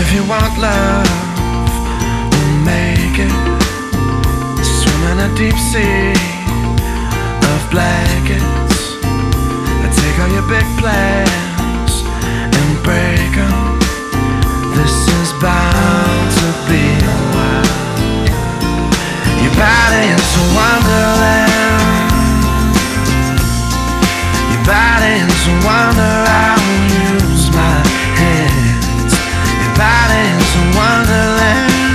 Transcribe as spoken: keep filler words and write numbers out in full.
If you want love, we'll make it. Swim in a deep sea of blankets. Take all your big plans and break them. This is bound to be a while. Your body is a wonderland. Your body is a wonderland.